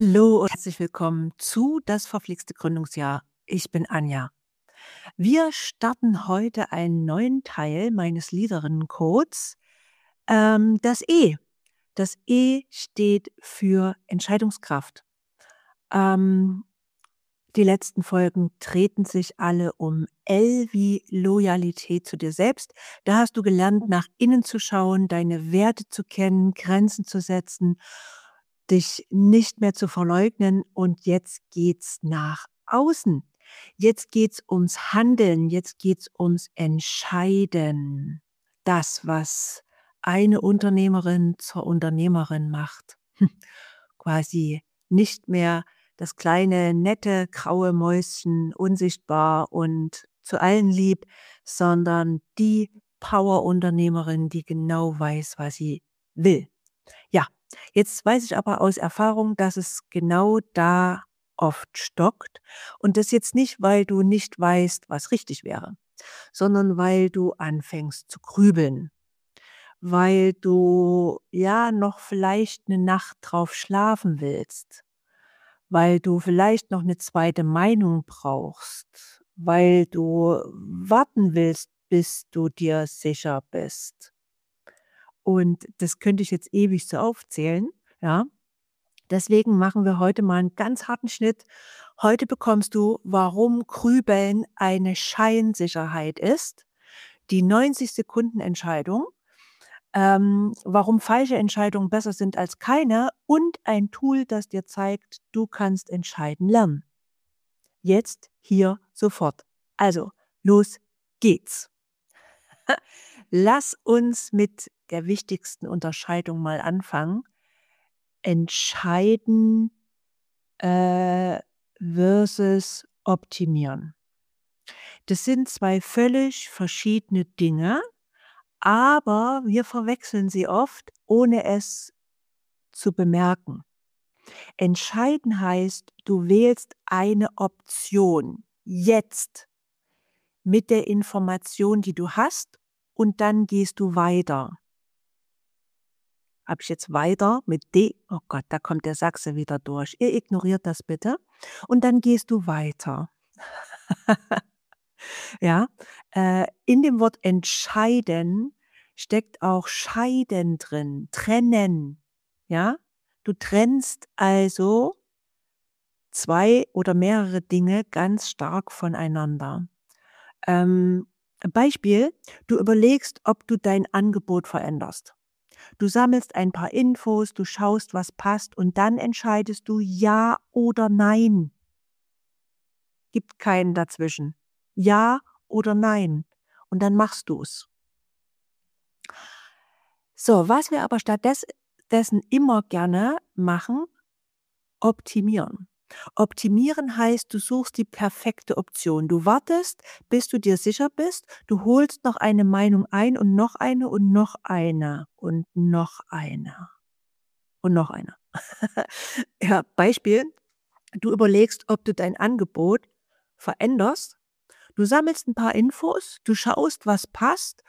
Hallo und herzlich willkommen zu Das verflixte Gründungsjahr. Ich bin Anja. Wir starten heute einen neuen Teil meines Leaderinnencodes. Das E. Das E steht für Entscheidungskraft. Ähm, Die letzten Folgen drehten sich alle um L wie Loyalität zu dir selbst. Da hast du gelernt, nach innen zu schauen, deine Werte zu kennen, Grenzen zu setzen, dich nicht mehr zu verleugnen. Und jetzt geht's nach außen. Jetzt geht's ums Handeln. Jetzt geht's ums Entscheiden. Das, was eine Unternehmerin zur Unternehmerin macht. Quasi nicht mehr das kleine, nette, graue Mäuschen, unsichtbar und zu allen lieb, sondern die Power-Unternehmerin, die genau weiß, was sie will. Ja, jetzt weiß ich aber aus Erfahrung, dass es genau da oft stockt. Und das jetzt nicht, weil du nicht weißt, was richtig wäre, sondern weil du anfängst zu grübeln, weil du ja noch vielleicht eine Nacht drauf schlafen willst, weil du vielleicht noch eine zweite Meinung brauchst, weil du warten willst, bis du dir sicher bist. Und das könnte ich jetzt ewig so aufzählen, ja. Deswegen machen wir heute mal einen ganz harten Schnitt. Heute bekommst du, warum Grübeln eine Scheinsicherheit ist, die 90-Sekunden-Entscheidung, warum falsche Entscheidungen besser sind als keine und ein Tool, das dir zeigt, du kannst entscheiden lernen. Jetzt, hier, sofort. Also, los geht's. Lass uns mit der wichtigsten Unterscheidung mal anfangen. Entscheiden versus optimieren. Das sind zwei völlig verschiedene Dinge, aber wir verwechseln sie oft, ohne es zu bemerken. Entscheiden heißt, du wählst eine Option jetzt mit der Information, die du hast, und dann gehst du weiter. Habe ich jetzt weiter mit D? Oh Gott, da kommt der Sachse wieder durch. Ihr ignoriert das bitte. Und dann gehst du weiter. Ja, in dem Wort entscheiden steckt auch scheiden drin, trennen. Ja, du trennst also zwei oder mehrere Dinge ganz stark voneinander. Beispiel, du überlegst, ob du dein Angebot veränderst. Du sammelst ein paar Infos, du schaust, was passt und dann entscheidest du ja oder nein. Gibt keinen dazwischen. Ja oder nein. Und dann machst du's. So, was wir aber stattdessen immer gerne machen, optimieren. Optimieren heißt, du suchst die perfekte Option. Du wartest, bis du dir sicher bist. Du holst noch eine Meinung ein und noch eine und noch eine und noch eine und noch eine. Ja, Beispiel, du überlegst, ob du dein Angebot veränderst. Du sammelst ein paar Infos, du schaust, was passt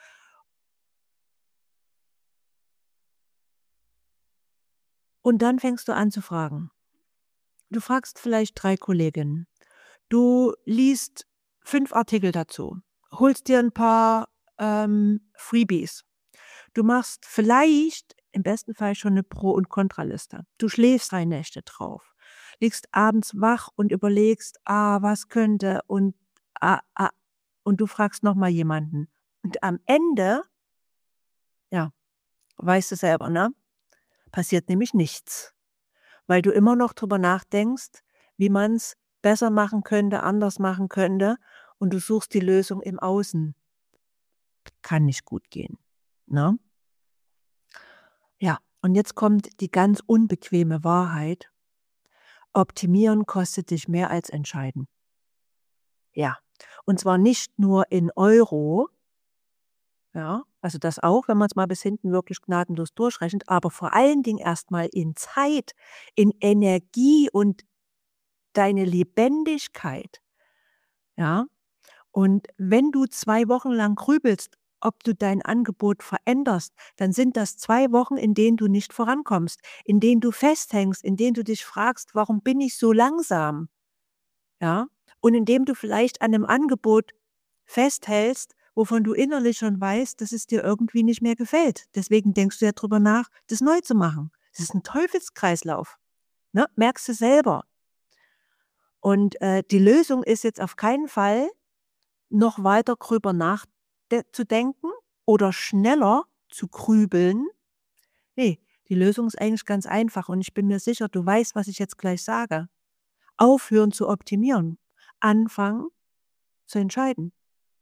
und dann fängst du an zu fragen. Du fragst vielleicht 3 Kolleginnen. Du liest 5 Artikel dazu, holst dir ein paar, Freebies. Du machst vielleicht im besten Fall schon eine Pro und Kontraliste. Du schläfst 3 Nächte drauf, liegst abends wach und überlegst: was könnte“ und du fragst noch mal jemanden. Und am Ende, ja, weißt du selber, ne, passiert nämlich nichts, weil du immer noch drüber nachdenkst, wie man's besser machen könnte, anders machen könnte und du suchst die Lösung im Außen. Kann nicht gut gehen, ne? Ja, und jetzt kommt die ganz unbequeme Wahrheit. Optimieren kostet dich mehr als entscheiden. Ja, und zwar nicht nur in Euro, ja, also das auch, wenn man es mal bis hinten wirklich gnadenlos durchrechnet, aber vor allen Dingen erstmal in Zeit, in Energie und deine Lebendigkeit, ja? Und wenn du 2 Wochen lang grübelst ob du dein Angebot veränderst, dann sind das 2 Wochen, in denen du nicht vorankommst, in denen du festhängst, in denen du dich fragst: „Warum bin ich so langsam?“ Ja? Und indem du vielleicht an 'nem Angebot festhältst, wovon du innerlich schon weißt, dass es dir irgendwie nicht mehr gefällt. Deswegen denkst du ja drüber nach, das neu zu machen. Das ist 'n Teufelskreislauf, ne? Merkst du selber. Und, die Lösung ist jetzt auf keinen Fall, noch weiter drüber zu denken oder schneller zu grübeln. Ne, die Lösung ist eigentlich ganz einfach und ich bin mir sicher, du weißt, was ich jetzt gleich sage. Aufhören zu optimieren, anfangen zu entscheiden.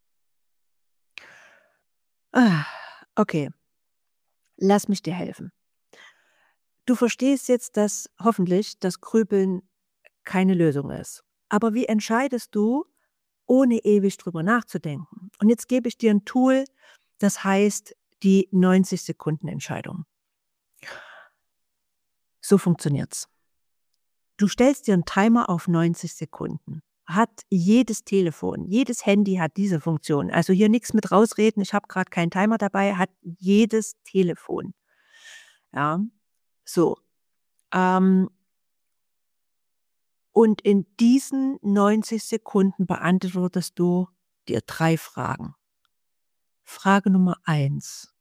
Ah, okay, lass mich dir helfen. Du verstehst jetzt, dass hoffentlich das Grübeln keine Lösung ist. Aber wie entscheidest du, ohne ewig drüber nachzudenken? Und jetzt gebe ich dir ein Tool, das heißt die 90-Sekunden-Entscheidung. So funktioniert's. Du stellst dir einen Timer auf 90 Sekunden. Hat jedes Telefon, jedes Handy hat diese Funktion. Also, hier nichts mit rausreden, ich habe gerade keinen Timer dabei, hat jedes Telefon, ja? So, ähm, und in diesen 90 Sekunden beantwortest du dir 3 Fragen. Frage Nummer eins: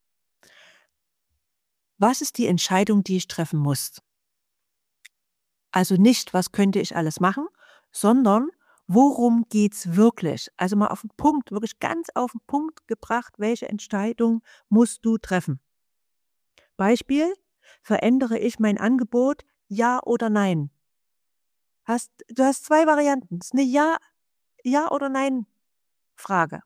Was ist die Entscheidung, die ich treffen muss? Also nicht: „Was könnte ich alles machen?“, sondern: „Worum geht's wirklich?“ Also mal auf 'n Punkt, wirklich ganz auf 'n Punkt gebracht, welche Entscheidung musst du treffen? Beispiel: Verändere ich mein Angebot, ja oder nein? Du hast 2 Varianten. Das ist 'ne Ja oder Nein-Frage.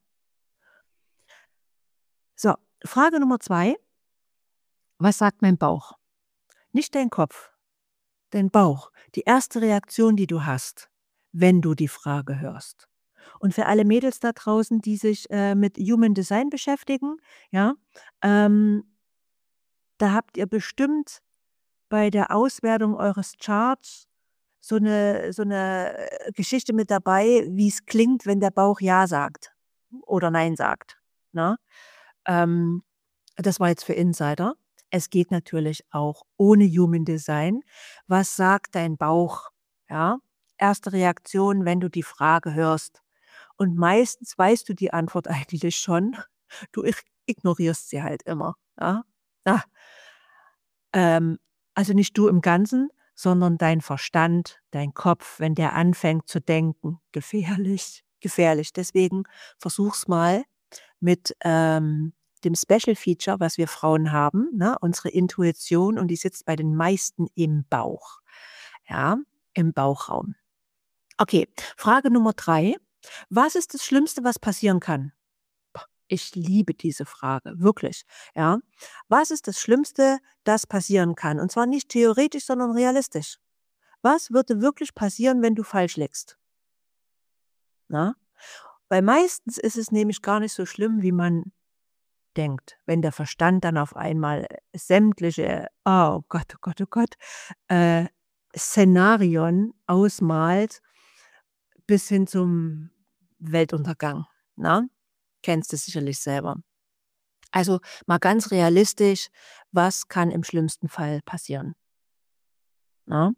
So, Frage Nummer 2: Was sagt mein Bauch? Nicht dein Kopf, dein Bauch. Die erste Reaktion, die du hast, wenn du die Frage hörst. Und für alle Mädels da draußen, die sich, mit Human Design beschäftigen, ja, ähm, da habt ihr bestimmt bei der Auswertung eures Charts so 'ne Geschichte mit dabei, wie's klingt, wenn der Bauch ja sagt oder nein sagt, ne? Ähm, Das war jetzt für Insider. Es geht natürlich auch ohne Human Design. Was sagt dein Bauch, ja? Erste Reaktion, wenn du die Frage hörst. Und meistens weißt du die Antwort eigentlich schon. Du ignorierst sie halt immer, ja? Ah, ähm, also nicht du im Ganzen, sondern dein Verstand, dein Kopf, wenn der anfängt zu denken. Gefährlich, gefährlich. Deswegen versuch's mal mit, dem Special Feature, was wir Frauen haben, ne, unsere Intuition, und die sitzt bei den meisten im Bauch, ja, im Bauchraum. Okay, Frage Nummer 3: Was ist das Schlimmste, was passieren kann? Ich liebe diese Frage, wirklich, ja. Was ist das Schlimmste, das passieren kann? Und zwar nicht theoretisch, sondern realistisch. Was würde wirklich passieren, wenn du falsch liegst, ne? Weil meistens ist es nämlich gar nicht so schlimm, wie man denkt, wenn der Verstand dann auf einmal sämtliche, oh Gott, oh Gott, oh Gott, äh, Szenarien ausmalt bis hin zum Weltuntergang, ne? Kennst du sicherlich selber. Also, mal ganz realistisch, was kann im schlimmsten Fall passieren, ne?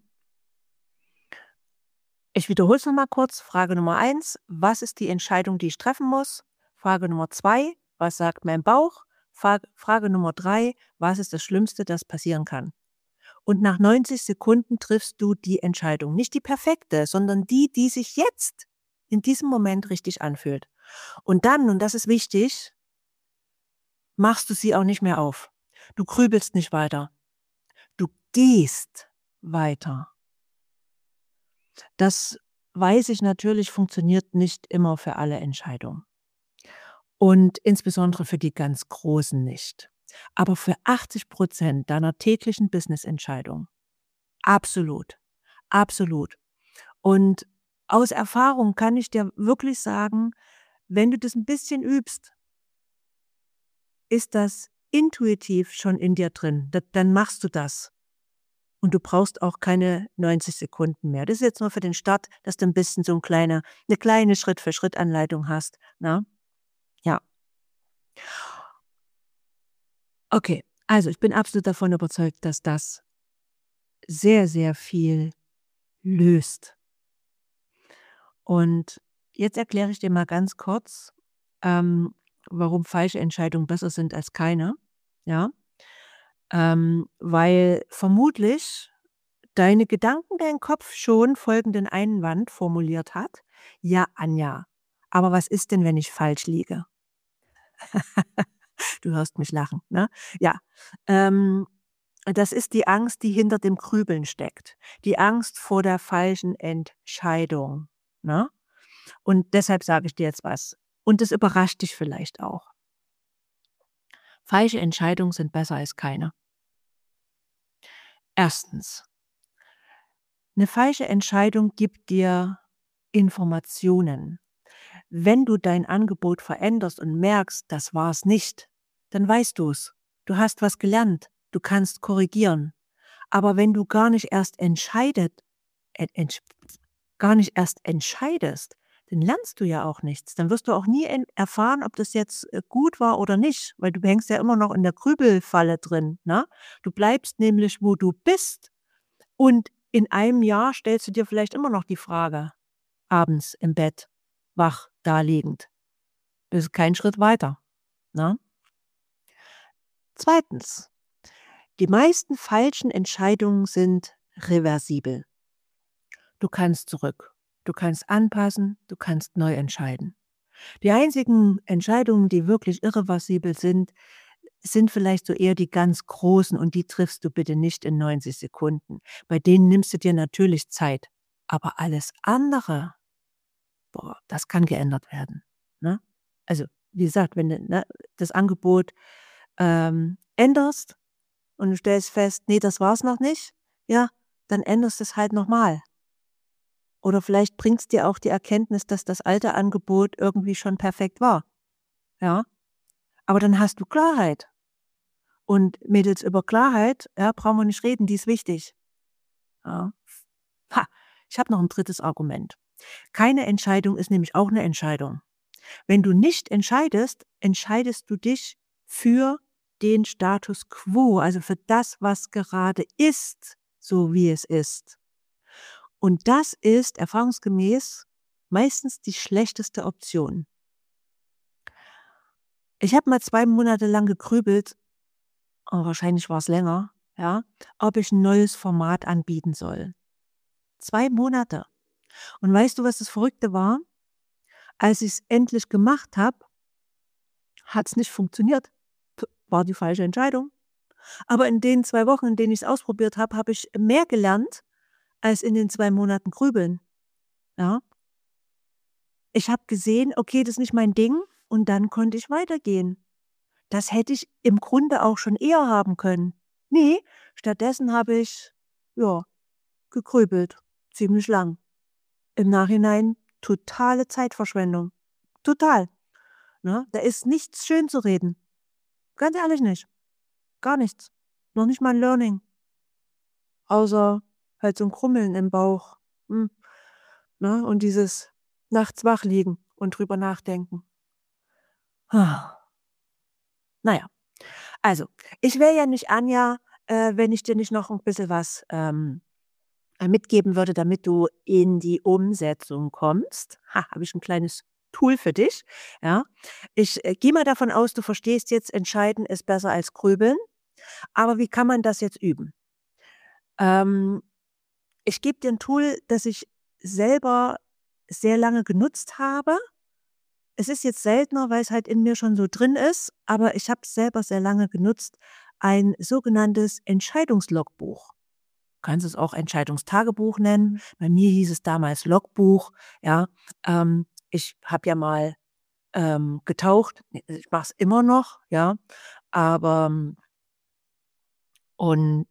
Ich wiederhole es noch mal kurz. Frage Nummer eins: Was ist die Entscheidung, die ich treffen muss? Frage Nummer 2: Was sagt mein Bauch? Frage Nummer 3: Was ist das Schlimmste, das passieren kann? Und nach 90 Sekunden triffst du die Entscheidung. Nicht die perfekte, sondern die, die sich jetzt in diesem Moment richtig anfühlt. Und dann, und das ist wichtig, machst du sie auch nicht mehr auf. Du grübelst nicht weiter. Du gehst weiter. Das, weiß ich natürlich, funktioniert nicht immer für alle Entscheidungen und insbesondere für die ganz großen nicht. Aber für 80% deiner täglichen Business-Entscheidungen absolut, absolut. Und aus Erfahrung kann ich dir wirklich sagen, wenn du das ein bisschen übst, ist das intuitiv schon in dir drin. Dann machst du das. Und du brauchst auch keine 90 Sekunden mehr. Das ist jetzt nur für den Start, dass du ein bisschen so 'ne kleine Schritt-für-Schritt-Anleitung hast, ne? Ja. Okay, also ich bin absolut davon überzeugt, dass das sehr, sehr viel löst. Und jetzt erkläre ich dir mal ganz kurz, ähm, warum falsche Entscheidungen besser sind als keine, ja? Weil vermutlich dein Kopf schon folgenden Einwand formuliert hat: „Ja, Anja, aber was ist denn, wenn ich falsch liege?“ Du hörst mich lachen, ne? Ja, ähm, das ist die Angst, die hinter dem Grübeln steckt. Die Angst vor der falschen Entscheidung, ne? Und deshalb sage ich dir jetzt was. Und es überrascht dich vielleicht auch. Falsche Entscheidungen sind besser als keine. Erstens: Eine falsche Entscheidung gibt dir Informationen. Wenn du dein Angebot veränderst und merkst, das war es nicht, dann weißt du es. Du hast was gelernt. Du kannst korrigieren. Aber wenn du gar nicht erst entscheidest, dann lernst du ja auch nichts. Dann wirst du auch nie erfahren, ob das jetzt gut war oder nicht, weil du hängst ja immer noch in der Grübelfalle drin. Ne? Du bleibst nämlich, wo du bist. Und in einem Jahr stellst du dir vielleicht immer noch die Frage, abends im Bett, wach, da liegend. Bist keinen Schritt weiter. Ne? Zweitens, die meisten falschen Entscheidungen sind reversibel. Du kannst zurück. Du kannst anpassen, du kannst neu entscheiden. Die einzigen Entscheidungen, die wirklich irreversibel sind, sind vielleicht so eher die ganz großen und die triffst du bitte nicht in 90 Sekunden. Bei denen nimmst du dir natürlich Zeit. Aber alles andere, boah, das kann geändert werden. Ne? Also, wie gesagt, wenn du das Angebot änderst und du stellst fest, nee, das war's noch nicht, ja, dann änderst du es halt nochmal. Oder vielleicht bringt es dir auch die Erkenntnis, dass das alte Angebot irgendwie schon perfekt war, ja? Aber dann hast du Klarheit. Und mittels über Klarheit, ja, brauchen wir nicht reden, die ist wichtig, ja? Ha, ich habe noch ein drittes Argument. Keine Entscheidung ist nämlich auch eine Entscheidung. Wenn du nicht entscheidest, entscheidest du dich für den Status quo, also für das, was gerade ist, so wie es ist. Und das ist erfahrungsgemäß meistens die schlechteste Option. Ich habe mal 2 Monate lang gegrübelt, wahrscheinlich war es länger, ja, ob ich ein neues Format anbieten soll. 2 Monate. Und weißt du, was das Verrückte war? Als ich es endlich gemacht habe, hat es nicht funktioniert. War die falsche Entscheidung. Aber in den 2 Wochen, in denen ich es ausprobiert habe, habe ich mehr gelernt als in den 2 Monaten Grübeln, ja? Ich habe gesehen, okay, das ist nicht mein Ding und dann konnte ich weitergehen. Das hätte ich im Grunde auch schon eher haben können. Ne, stattdessen habe ich, ja, gegrübelt, ziemlich lang. Im Nachhinein totale Zeitverschwendung. Total, ne? Da ist nichts schönzureden. Ganz ehrlich nicht. Gar nichts. Noch nicht mal 'n Learning. Außer halt so 'n Krummeln im Bauch. Hm, ne? Und dieses nachts wach liegen und drüber nachdenken. Na ja, also, ich wäre ja nicht Anja, wenn ich dir nicht noch 'n bisschen was, mitgeben würde, damit du in die Umsetzung kommst. Ha, habe ich 'n kleines Tool für dich, ja. Ich, gehe mal davon aus, du verstehst jetzt, entscheiden ist besser als grübeln. Aber wie kann man das jetzt üben? Ähm, Ich gebe dir 'n Tool, das ich selber sehr lange genutzt habe. Es ist jetzt seltener, weil's halt in mir schon so drin ist, aber ich habe es selber sehr lange genutzt, ein sogenanntes Entscheidungslogbuch. Kannst es auch Entscheidungstagebuch nennen. Bei mir hieß es damals Logbuch, ja. Ich habe ja mal, getaucht. Ich mache es immer noch, ja, aber und,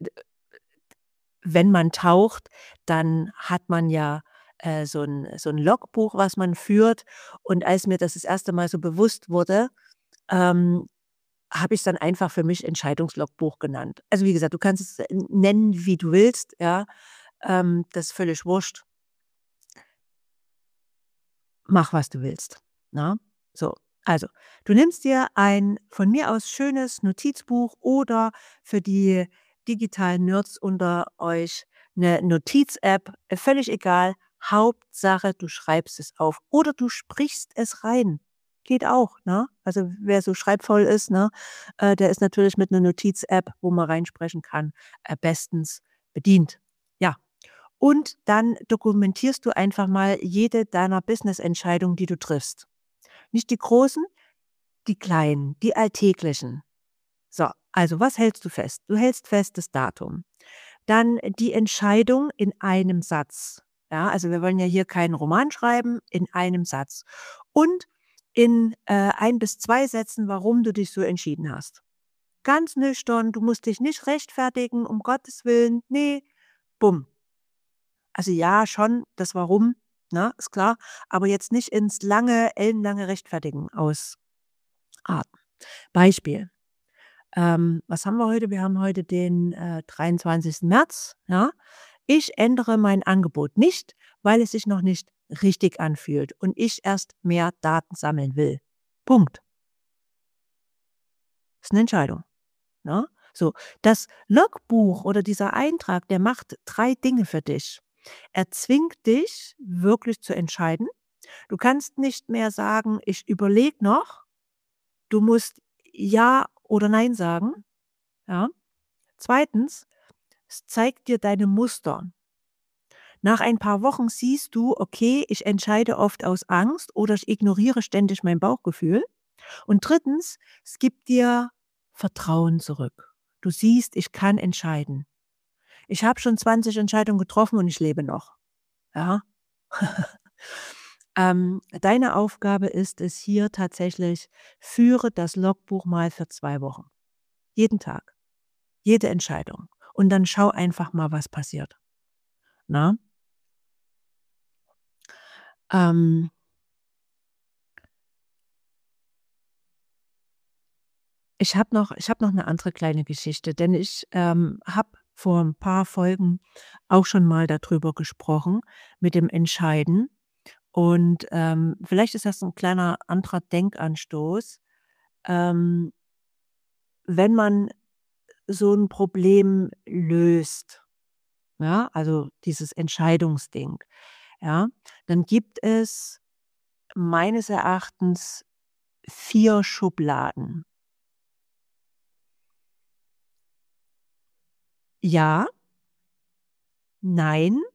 wenn man taucht, dann hat man ja, so 'n Logbuch, was man führt. Und als mir das erste Mal so bewusst wurde, ähm, habe ich's dann einfach für mich Entscheidungslogbuch genannt. Also, wie gesagt, du kannst es, nennen, wie du willst, ja. Das ist völlig wurscht. Mach, was du willst, ne? So. Also, du nimmst dir ein von mir aus schönes Notizbuch oder für die digitalen Nerds unter euch eine Notiz-App, völlig egal. Hauptsache, du schreibst es auf oder du sprichst es rein. Geht auch, ne? Also, wer so schreibfaul ist, ne, der ist natürlich mit einer Notiz-App, wo man reinsprechen kann, bestens bedient. Ja, und dann dokumentierst du einfach mal jede deiner Business-Entscheidungen, die du triffst. Nicht die großen, die kleinen, die alltäglichen. So, also was hältst du fest? Du hältst fest das Datum. Dann die Entscheidung in einem Satz. Ja, also wir wollen ja hier keinen Roman schreiben, in einem Satz. Und in 1 bis 2 Sätzen, warum du dich so entschieden hast. Ganz nüchtern, du musst dich nicht rechtfertigen, um Gottes Willen. Nee, bumm. Also ja, schon das Warum, ne, ist klar, aber jetzt nicht ins lange, ellenlange Rechtfertigen ausarten. Beispiel. Was haben wir heute? Wir haben heute den 23. März. Ja? Ich ändere mein Angebot nicht, weil es sich noch nicht richtig anfühlt und ich erst mehr Daten sammeln will. Punkt. Ist eine Entscheidung. Ne? So, das Logbuch oder dieser Eintrag, der macht 3 Dinge für dich. Er zwingt dich, wirklich zu entscheiden. Du kannst nicht mehr sagen, ich überlege noch. Du musst Ja oder Nein sagen. Ja? Zweitens, es zeigt dir deine Muster. Nach ein paar Wochen siehst du, okay, ich entscheide oft aus Angst oder ich ignoriere ständig mein Bauchgefühl. Und drittens, es gibt dir Vertrauen zurück. Du siehst, ich kann entscheiden. Ich habe schon 20 Entscheidungen getroffen und ich lebe noch. Ja? Deine Aufgabe ist es hier tatsächlich, führe das Logbuch mal für 2 Wochen. Jeden Tag, jede Entscheidung. Und dann schau einfach mal, was passiert. Na? Ähm, ich habe noch eine andere kleine Geschichte, denn ich, habe vor ein paar Folgen auch schon mal darüber gesprochen mit dem Entscheiden und, vielleicht ist das ein kleiner anderer Denkanstoß. Ähm, wenn man so ein Problem löst, ja, also dieses Entscheidungsding, ja, dann gibt es meines Erachtens 4 Schubladen. Ja, nein,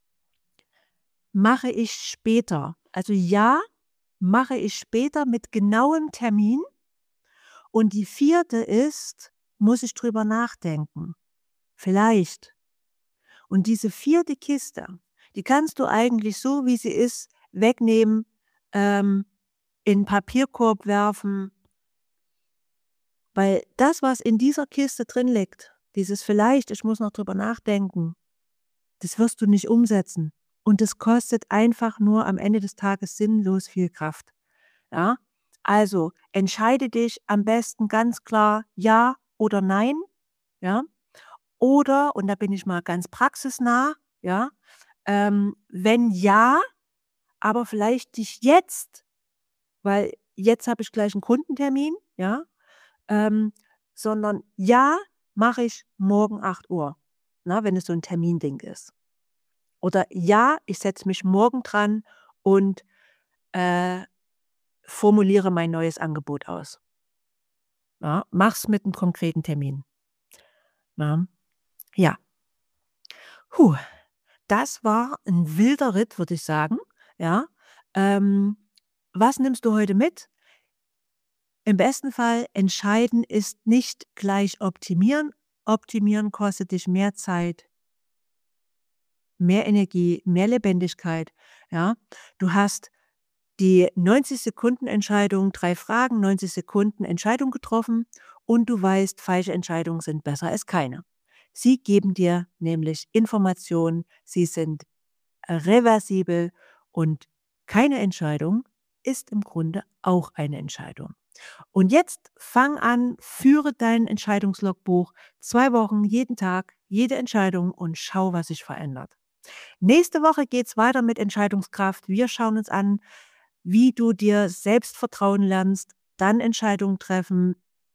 mache ich später. Also ja, mache ich später mit genauem Termin. Und die vierte ist, muss ich drüber nachdenken. Vielleicht. Und diese vierte Kiste, die kannst du eigentlich so, wie sie ist, wegnehmen, ähm, in 'n Papierkorb werfen, weil das, was in dieser Kiste drin liegt, dieses vielleicht, ich muss noch drüber nachdenken, das wirst du nicht umsetzen. Und es kostet einfach nur am Ende des Tages sinnlos viel Kraft. Ja? Also entscheide dich am besten ganz klar ja oder nein, ja? Oder, und da bin ich mal ganz praxisnah, ja, wenn ja, aber vielleicht nicht jetzt, weil jetzt habe ich gleich einen Kundentermin, ja, ähm, sondern ja, mache ich morgen 8 Uhr, na, wenn es so ein Terminding ist. Oder ja, ich setze mich morgen dran und, äh, formuliere mein neues Angebot aus. Ja, mach's mit einem konkreten Termin, ne? Ja, hu, das war ein wilder Ritt, würde ich sagen, ja. Ähm, was nimmst du heute mit? Im besten Fall, entscheiden ist nicht gleich optimieren. Optimieren kostet dich mehr Zeit, mehr Energie, mehr Lebendigkeit, ja. Du hast die 90 Sekunden Entscheidung, 3 Fragen, 90 Sekunden Entscheidung getroffen und du weißt, falsche Entscheidungen sind besser als keine. Sie geben dir nämlich Informationen, sie sind reversibel und keine Entscheidung ist im Grunde auch eine Entscheidung. Und jetzt fang an, führe dein Entscheidungslogbuch 2 Wochen, jeden Tag, jede Entscheidung und schau, was sich verändert. Nächste Woche geht's weiter mit Entscheidungskraft. Wir schauen uns an, wie du dir selbst vertrauen lernst, dann Entscheidungen treffen.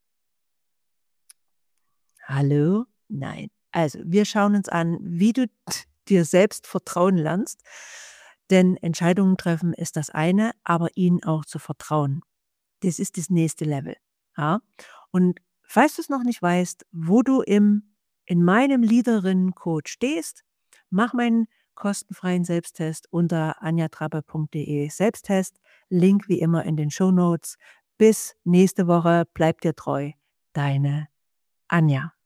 Hallo? Nein. Also, wir schauen uns an, wie du dir selbst vertrauen lernst, denn Entscheidungen treffen ist das eine, aber ihnen auch zu vertrauen, das ist das nächste Level, ja? Und falls du es noch nicht weißt, wo du in meinem Leaderinnen-Code stehst, mach meinen kostenfreien Selbsttest unter anjatrappe.de Selbsttest. Link wie immer in den Shownotes. Bis nächste Woche. Bleib dir treu. Deine Anja.